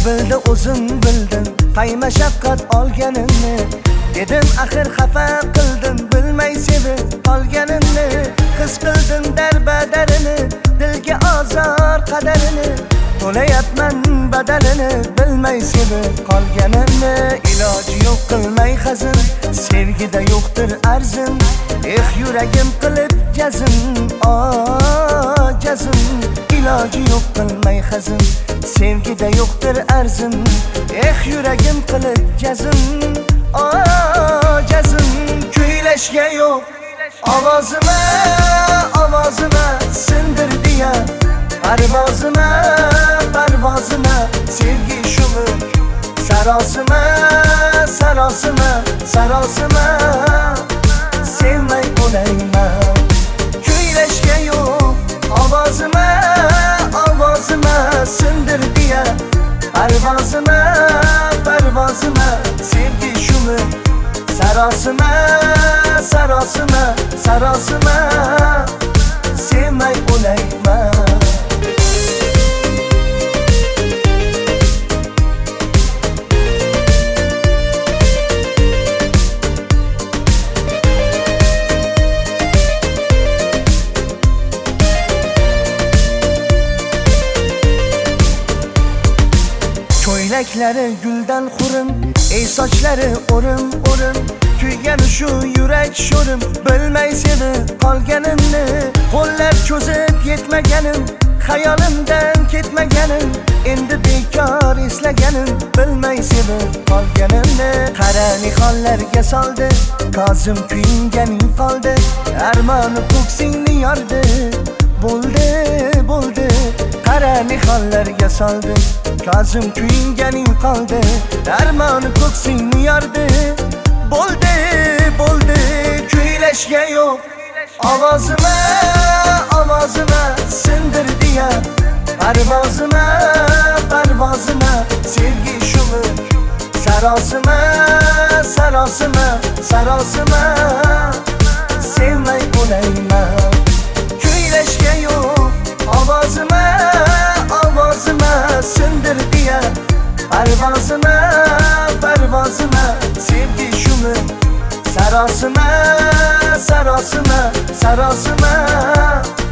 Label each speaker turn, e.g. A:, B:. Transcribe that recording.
A: bildi o'zim bildim qay mashaqqat olganimni. Dedim axir xafa qildim bilmay sevib qolganimni. His qildim darbadarini, dilga azor qadarini. To'layapman badalini bilmay sevib qolganimni. Iloji yo'q qilmay hazin, sevgida yo'qdir arzim. Yuragim qilib jazm, jazm. Iloji yo'q qilmay hazin, sevgida yo'qdir arzim. Yuragim qilib jazm, jazm. Kuylashga yo'q ovozima, ovozima sindirdi ya parvozima, parvozima. Sevgi shumi sarosima, sarosima, sarosima. Sevmay o'layman. Kuylashga yo'q ovozima, ovozima sindirdi ya parvozima, parvozima. Sevgi shumi sarosima, sarosima, sarosima. Sevmay o'layman. Ko'ylaklari guldan xurim, ey sochlari o'rim, o'rim. Kuygan shu yurak sho'rim, bilmay sevib qolganimni. Qo'llar cho'zib yetmaganim, xayolimdan ketmaganim. Endi bekor eslaganim, bilmay sevib qolganimni. Qara nihonlarga soldi, kozim kuyinganing qoldi. Armoni ko'ksingni yordi, bo'ldi, bo'ldi. Qara nihonlarga soldi, kozim kuyinganing qoldi. Armoni ko'ksingni yordi, bo'ldi, bo'ldi. Kuylashga yo'q ovozima, ovozima sindirdi ya parvozima, parvozima. Sevgi shumi sarosima, sarosima, sarosima. Sevmay o'layman. Kuylashga yo'q ovozima, ovozima sindirdi ya parvozima, parvozima. Sevgi shumi sarosima, sarosima, sarosima.